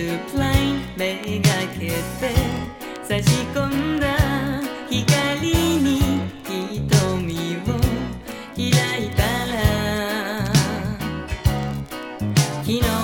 プラインめがけて差し込んだ光に瞳を開いたら昨日